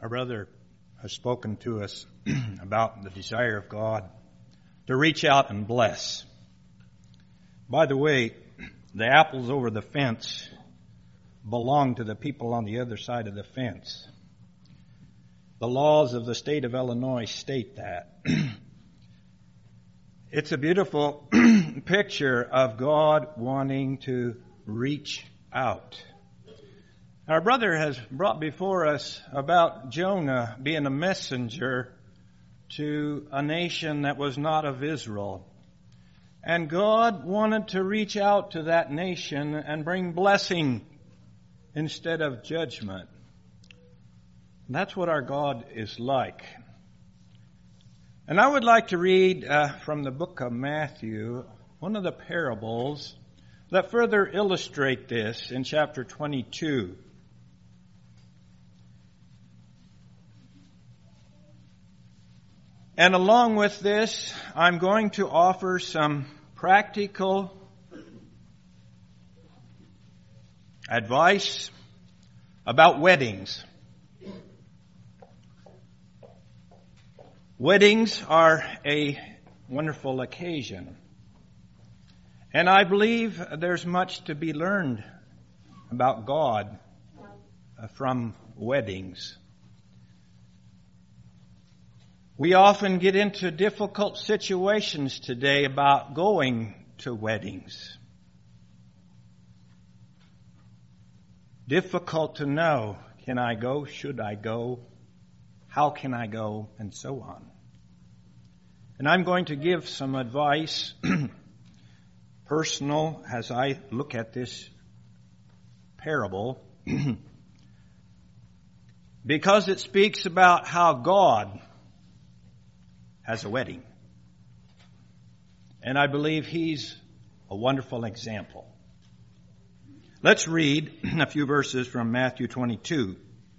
Our brother has spoken to us about the desire of God to reach out and bless. By the way, the apples over the fence belong to the people on the other side of the fence. The laws of the state of Illinois state that. It's a beautiful picture of God wanting to reach out. Our brother has brought before us about Jonah being a messenger to a nation that was not of Israel. And God wanted to reach out to that nation and bring blessing instead of judgment. That's what our God is like. And I would like to read from the book of Matthew, one of the parables that further illustrate this in chapter 22. And along with this, I'm going to offer some practical advice about weddings. Weddings are a wonderful occasion. And I believe there's much to be learned about God from weddings. We often get into difficult situations today about going to weddings. Difficult to know, can I go? Should I go? How can I go? And so on. And I'm going to give some advice, personal, as I look at this parable, because it speaks about how God has a wedding. And I believe He's a wonderful example. Let's read a few verses from Matthew 22.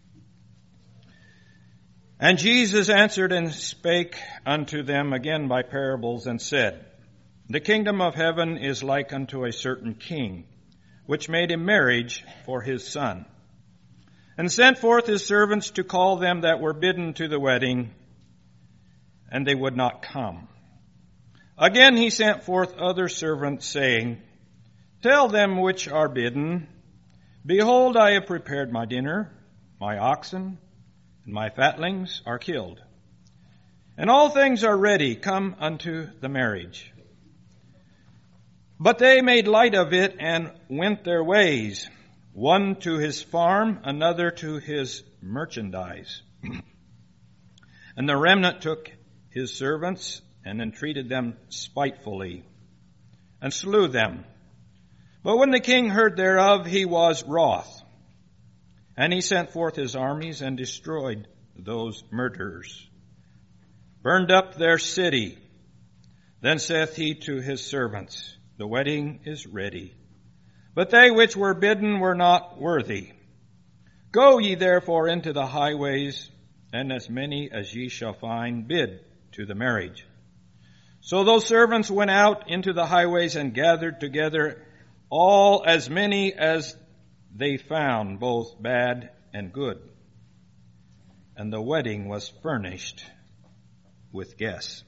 And Jesus answered and spake unto them again by parables, and said, The kingdom of heaven is like unto a certain king, which made a marriage for his son, and sent forth his servants to call them that were bidden to the wedding, and they would not come. Again he sent forth other servants, saying, Tell them which are bidden, Behold, I have prepared my dinner, my oxen, and my fatlings are killed, and all things are ready, come unto the marriage. But they made light of it, and went their ways, one to his farm, another to his merchandise. And the remnant took his servants, and entreated them spitefully, and slew them. But when the king heard thereof, he was wroth. And he sent forth his armies, and destroyed those murderers, burned up their city. Then saith he to his servants, The wedding is ready, but they which were bidden were not worthy. Go ye therefore into the highways, and as many as ye shall find, bid to the marriage. So those servants went out into the highways, and gathered together all as many as they found, both bad and good. And the wedding was furnished with guests.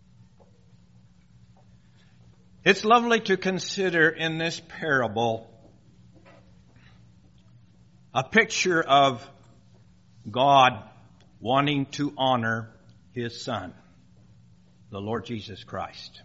It's lovely to consider in this parable a picture of God wanting to honor His Son, the Lord Jesus Christ.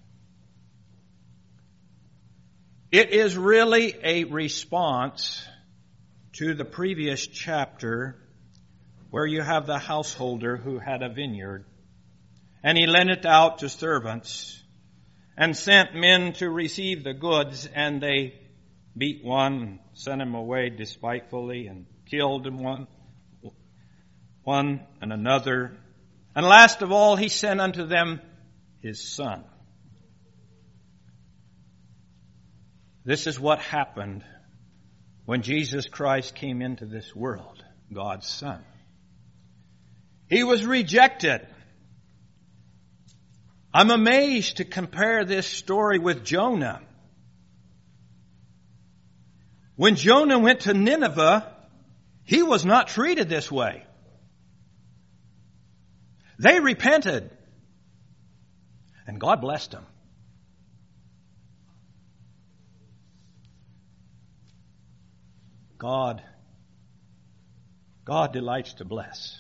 It is really a response to the previous chapter where you have the householder who had a vineyard, and he lent it out to servants and sent men to receive the goods, and they beat one, sent him away despitefully, and killed one and another. And last of all, he sent unto them his son. This is what happened when Jesus Christ came into this world, God's Son. He was rejected. I'm amazed to compare this story with Jonah. When Jonah went to Nineveh, he was not treated this way. They repented. And God blessed them. God delights to bless.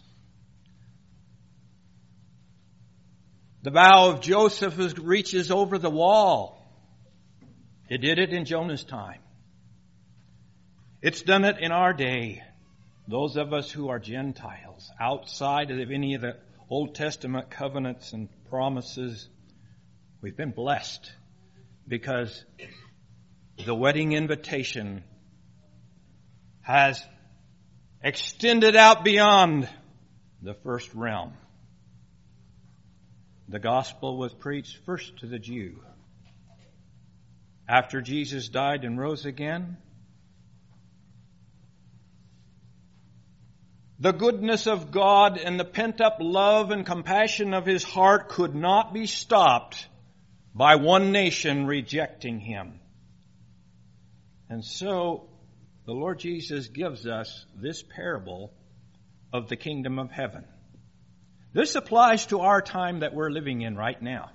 The vow of Joseph reaches over the wall. It did it in Jonah's time. It's done it in our day. Those of us who are Gentiles, outside of any of the Old Testament covenants and promises, we've been blessed because the wedding invitation has extended out beyond the first realm. The gospel was preached first to the Jew. After Jesus died and rose again, the goodness of God and the pent-up love and compassion of His heart could not be stopped by one nation rejecting Him. And so, the Lord Jesus gives us this parable of the kingdom of heaven. This applies to our time that we're living in right now.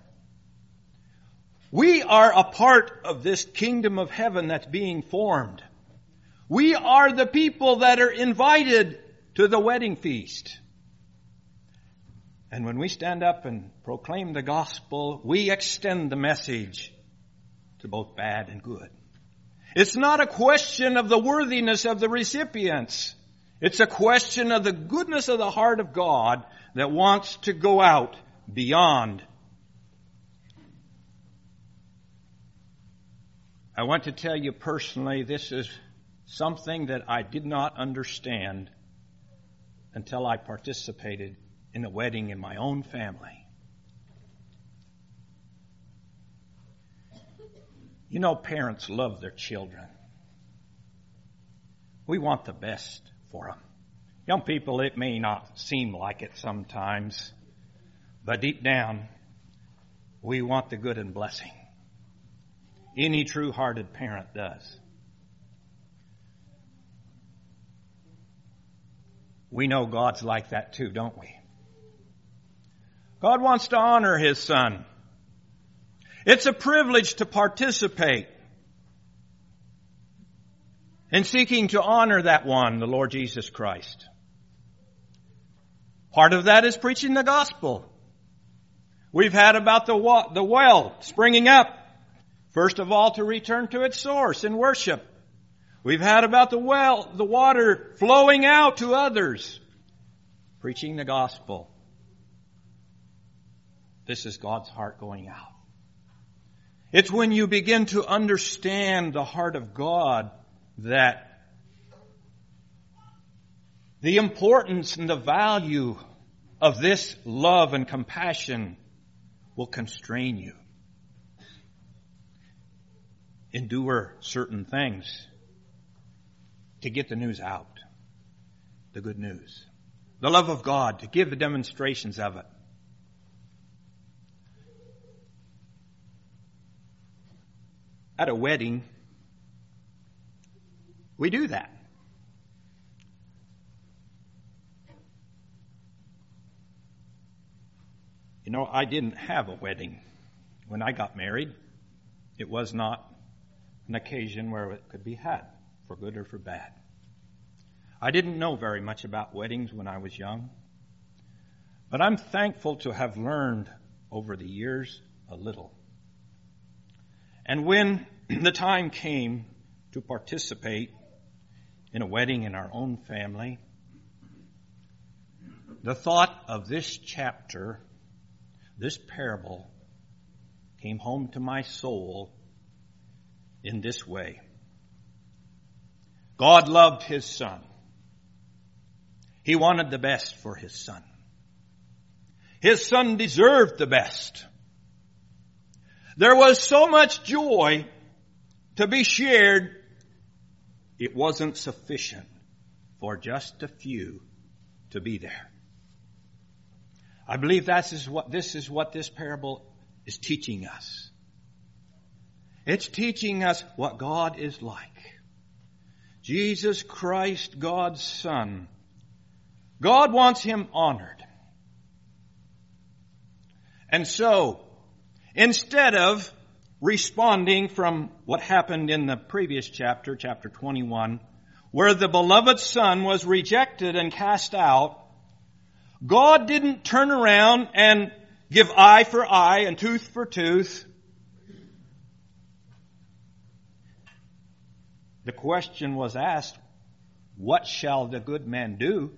We are a part of this kingdom of heaven that's being formed. We are the people that are invited to the wedding feast. And when we stand up and proclaim the gospel, we extend the message to both bad and good. It's not a question of the worthiness of the recipients. It's a question of the goodness of the heart of God that wants to go out beyond. I want to tell you personally, this is something that I did not understand until I participated in a wedding in my own family. You know, parents love their children. We want the best for them. Young people, it may not seem like it sometimes, but deep down, we want the good and blessing. Any true-hearted parent does. We know God's like that too, don't we? God wants to honor His Son. It's a privilege to participate in seeking to honor that one, the Lord Jesus Christ. Part of that is preaching the gospel. We've had about the well springing up. First of all, to return to its source in worship. We've had about the water flowing out to others. Preaching the gospel. This is God's heart going out. It's when you begin to understand the heart of God that the importance and the value of this love and compassion will constrain you. Endure certain things to get the news out, the good news. The love of God, to give the demonstrations of it. At a wedding, we do that. You know, I didn't have a wedding when I got married. It was not an occasion where it could be had, for good or for bad. I didn't know very much about weddings when I was young, but I'm thankful to have learned over the years a little. And when the time came to participate in a wedding in our own family, the thought of this chapter, this parable, came home to my soul in this way. God loved His Son. He wanted the best for His Son. His Son deserved the best. There was so much joy to be shared, it wasn't sufficient for just a few to be there. I believe this is what this parable is teaching us. It's teaching us what God is like. Jesus Christ, God's Son. God wants Him honored. And so, instead of responding from what happened in the previous chapter, chapter 21, where the beloved Son was rejected and cast out, God didn't turn around and give eye for eye and tooth for tooth. The question was asked, what shall the good man do?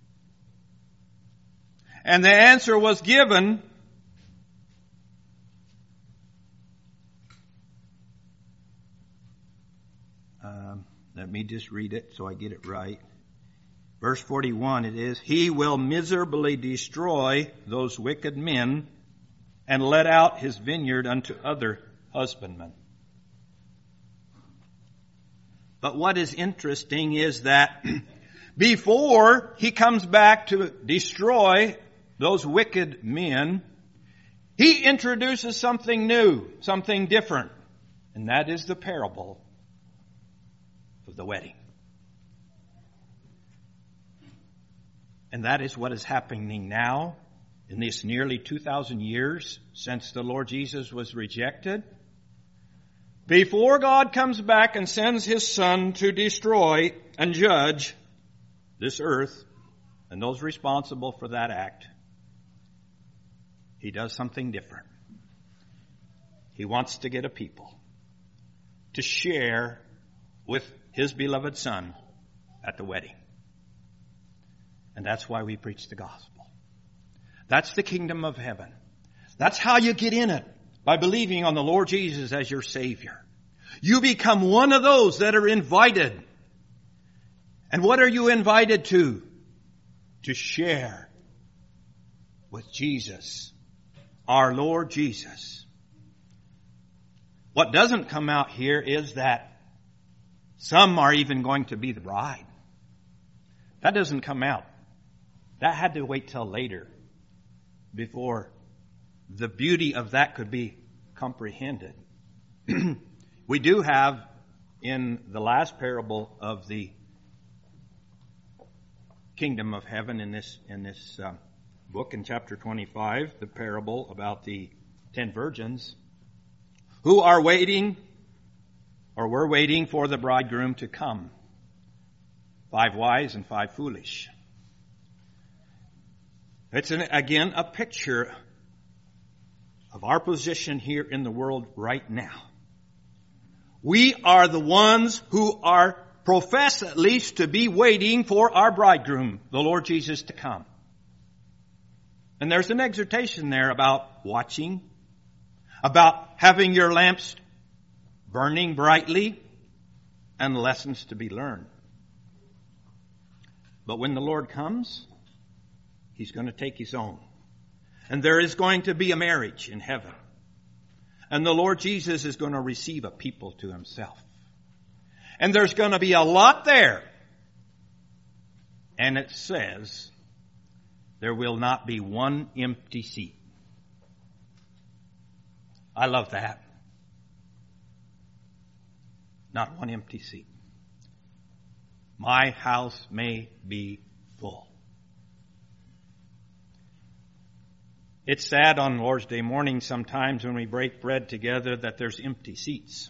And the answer was given. Let me just read it so I get it right. Verse 41 it is, He will miserably destroy those wicked men and let out His vineyard unto other husbandmen. But what is interesting is that before He comes back to destroy those wicked men, He introduces something new, something different, and that is the parable of the wedding. And that is what is happening now in this nearly 2,000 years since the Lord Jesus was rejected. Before God comes back and sends His Son to destroy and judge this earth and those responsible for that act, He does something different. He wants to get a people to share with His beloved Son at the wedding. And that's why we preach the gospel. That's the kingdom of heaven. That's how you get in it, by believing on the Lord Jesus as your Savior. You become one of those that are invited. And what are you invited to? To share with Jesus, our Lord Jesus. What doesn't come out here is that some are even going to be the bride. That doesn't come out. That had to wait till later before the beauty of that could be comprehended. We do have in the last parable of the kingdom of heaven in this book in chapter 25, the parable about the 10 virgins who are waiting or were waiting for the bridegroom to come. 5 wise and 5 foolish. It's again a picture of our position here in the world right now. We are the ones who are professed at least to be waiting for our bridegroom, the Lord Jesus, to come. And there's an exhortation there about watching, about having your lamps burning brightly, and lessons to be learned. But when the Lord comes, He's going to take His own. And there is going to be a marriage in heaven. And the Lord Jesus is going to receive a people to Himself. And there's going to be a lot there. And it says, there will not be one empty seat. I love that. Not one empty seat. My house may be full. It's sad on Lord's Day morning sometimes when we break bread together that there's empty seats.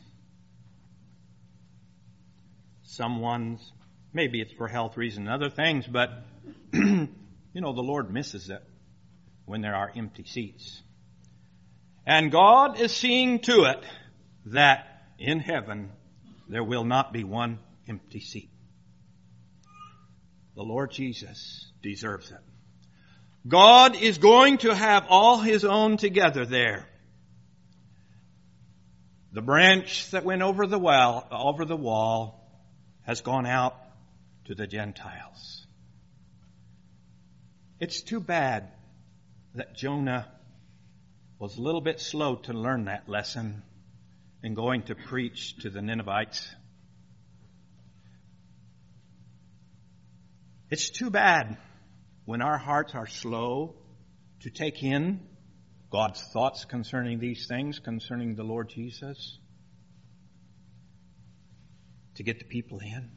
Someone's, maybe it's for health reasons and other things, but the Lord misses it when there are empty seats. And God is seeing to it that in heaven there will not be one empty seat. The Lord Jesus deserves it. God is going to have all His own together there. The branch that went over the wall has gone out to the Gentiles. It's too bad that Jonah was a little bit slow to learn that lesson in going to preach to the Ninevites. It's too bad when our hearts are slow to take in God's thoughts concerning these things, concerning the Lord Jesus, to get the people in.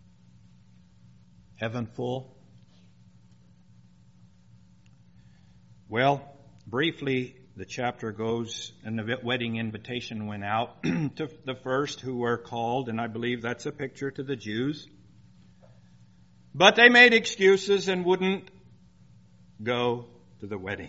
Heaven full. Well, briefly, the chapter goes, and the wedding invitation went out to the first who were called, and I believe that's a picture to the Jews. But they made excuses and wouldn't go to the wedding.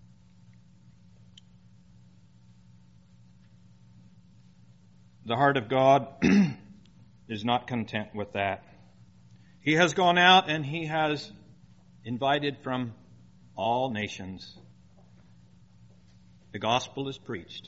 The heart of God is not content with that. He has gone out and he has invited from all nations. The gospel is preached.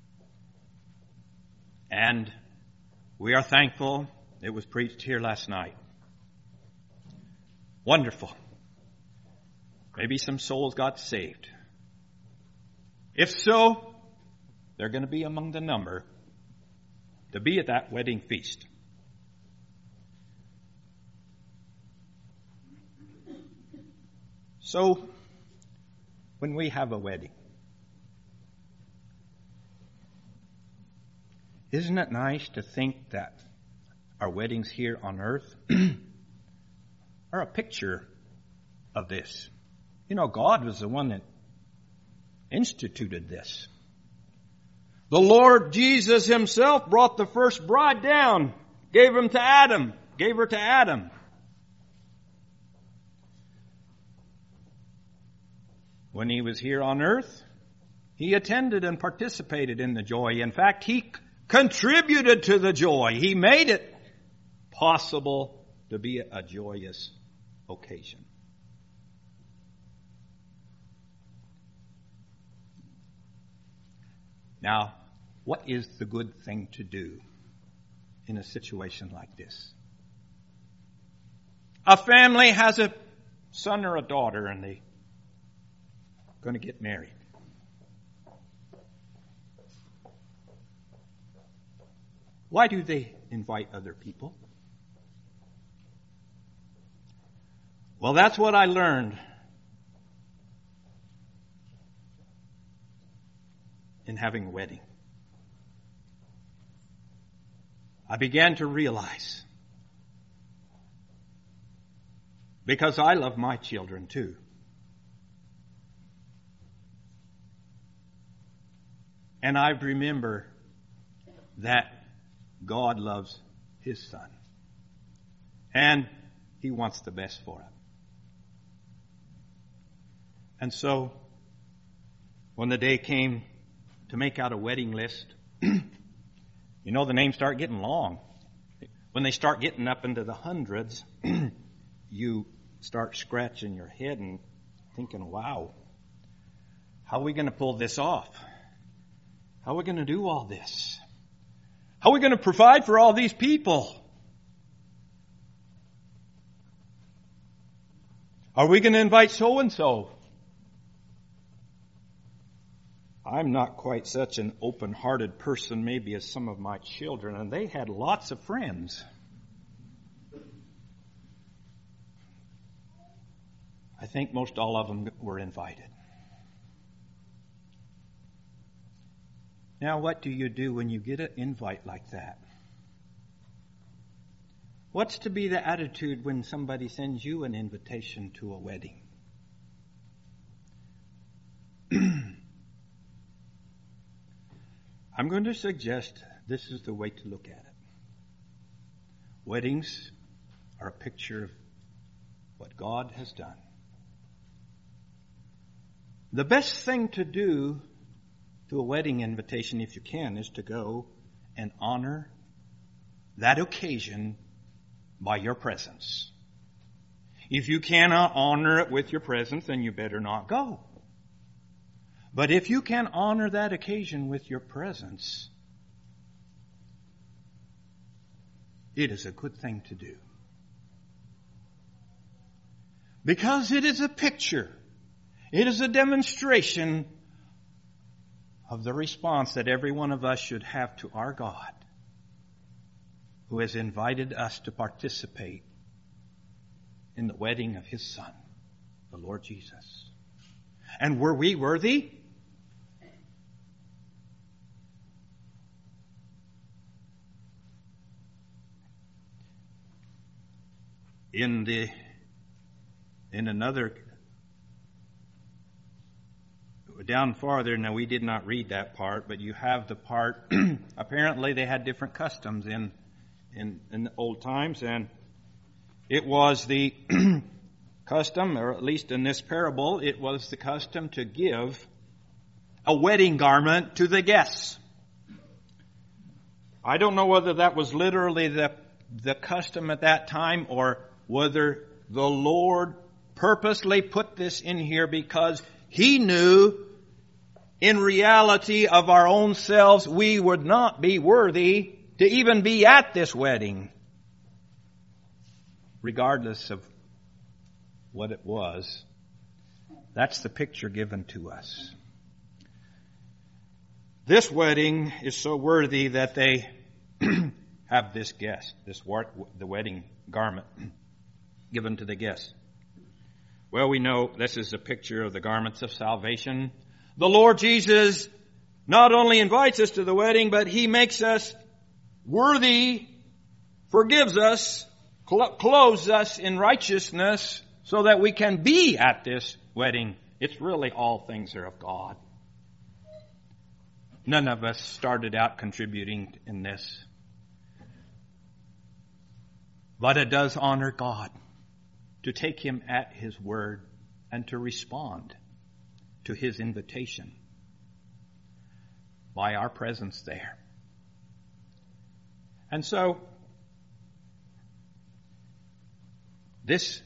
And we are thankful it was preached here last night. Wonderful. Maybe some souls got saved. If so, they're going to be among the number to be at that wedding feast. So, when we have a wedding, isn't it nice to think that our weddings here on earth are a picture of this? You know, God was the one that instituted this. The Lord Jesus himself brought the first bride down, gave her to Adam. When he was here on earth, he attended and participated in the joy. In fact, he contributed to the joy. He made it possible to be a joyous occasion. Now, what is the good thing to do in a situation like this? A family has a son or a daughter and they're going to get married. Why do they invite other people? Well, that's what I learned in having a wedding. I began to realize, because I love my children too, and I remember that God loves his son, and he wants the best for him. And so, when the day came to make out a wedding list, you know, the names start getting long. When they start getting up into the hundreds, you start scratching your head and thinking, wow, how are we going to pull this off? How are we going to do all this? How are we going to provide for all these people? Are we going to invite so-and-so? I'm not quite such an open-hearted person maybe as some of my children, and they had lots of friends. I think most all of them were invited. Now, what do you do when you get an invite like that? What's to be the attitude when somebody sends you an invitation to a wedding? I'm going to suggest this is the way to look at it. Weddings are a picture of what God has done. The best thing to do to a wedding invitation, if you can, is to go and honor that occasion by your presence. If you cannot honor it with your presence, then you better not go. But if you can honor that occasion with your presence, it is a good thing to do. Because it is a picture, it is a demonstration of the response that every one of us should have to our God, who has invited us to participate in the wedding of his Son, the Lord Jesus. And were we worthy? In another down farther, now we did not read that part, but you have the part, apparently they had different customs in the old times, and it was the custom, or at least in this parable, it was the custom to give a wedding garment to the guests. I don't know whether that was literally the custom at that time, or whether the Lord purposely put this in here because He knew in reality of our own selves we would not be worthy to even be at this wedding, regardless of what it was. That's the picture given to us. This wedding is so worthy that they have this guest, the wedding garment given to the guest. Well, we know this is a picture of the garments of salvation. The Lord Jesus not only invites us to the wedding, but He makes us worthy, forgives us, clothes us in righteousness so that we can be at this wedding. It's really all things are of God. None of us started out contributing in this. But it does honor God to take Him at His word and to respond to His invitation by our presence there. And so, this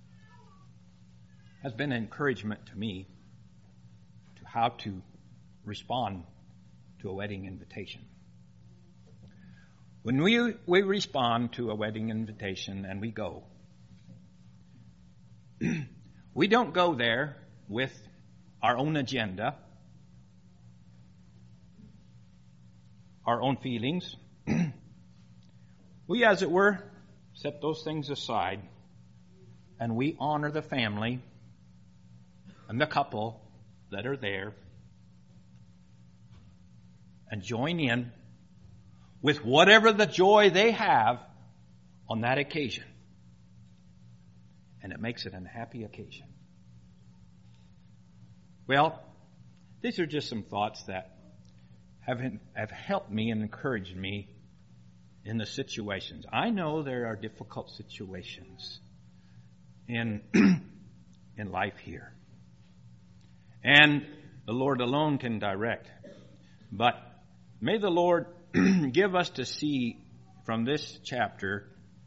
has been an encouragement to me to how to respond to a wedding invitation. When we respond to a wedding invitation and we go, we don't go there with our own agenda, our own feelings. We, as it were, set those things aside and we honor the family and the couple that are there and join in with whatever the joy they have on that occasion. And it makes it a happy occasion. Well, these are just some thoughts that have helped me and encouraged me in the situations. I know there are difficult situations in life here. And the Lord alone can direct. But may the Lord give us to see from this chapter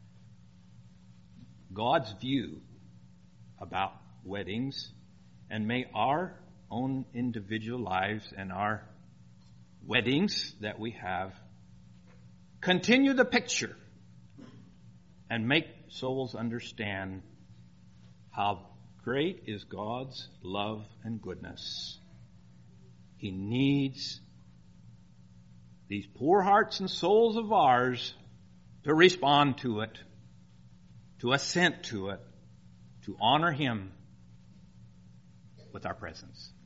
God's view about weddings, and may our own individual lives and our weddings that we have continue the picture and make souls understand how great is God's love and goodness. He needs these poor hearts and souls of ours to respond to it, to assent to it, to honor Him with our presence.